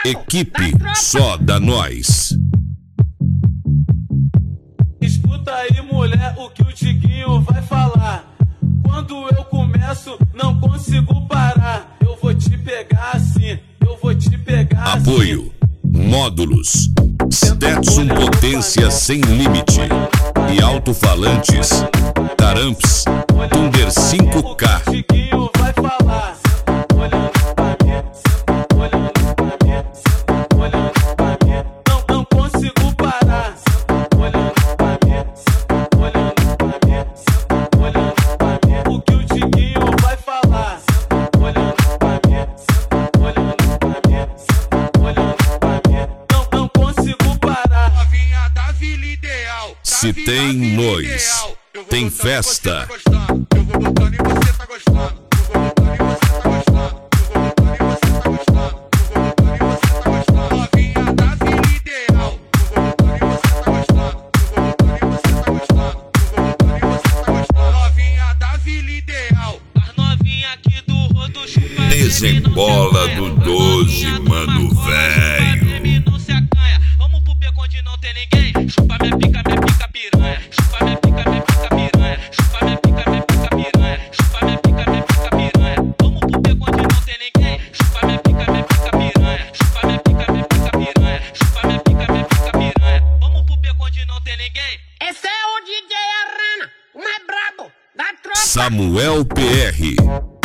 Equipe Só da Nós. Escuta aí, mulher, o que o Tiquinho vai falar. Quando eu começo, não consigo parar. Eu vou te pegar assim, eu vou te pegar assim. Apoio Módulos Stetson Potência Sem Limite e Alto-Falantes Taramps Thunder 5K. O Tiquinho vai falar. Olhando pra mim, olhando pra mim, olhando pra mim. Não consigo parar. Olhando pra mim, olhando pra mim, olhando pra mim. O que o Tiquinho vai falar. Olhando pra mim, olhando pra mim, olhando pra mim. Não consigo parar. Novinha da Vila Ideal. Se tem nós, tem festa. Eu vou botando e você tá gostando. Eu vou botando e você tá gostando. Eu vou botando e você tá gostando. Eu vou botando e você tá gostando. Novinha da Vila Ideal. Eu vou botando e você tá gostando. Eu vou botando e você tá gostando. Eu vou botando e você tá gostando. Novinha da Vila Ideal. As novinhas aqui do rodo chupa. Desembola do 12, mano, velho. Não se acanha. Vamos pro beco onde não tem ninguém. Chupa minha pica piranha. Chupa minha pica piranha. Chupa minha pica piranha. Chupa minha pica piranha. Vamos pro beco onde não tem ninguém. Chupa minha pica piranha. Chupa minha pica piranha. Chupa minha pica piranha. Vamos pro beco onde não tem ninguém. Esse é o DJ Arana, o mais brabo da tropa. Samuel PR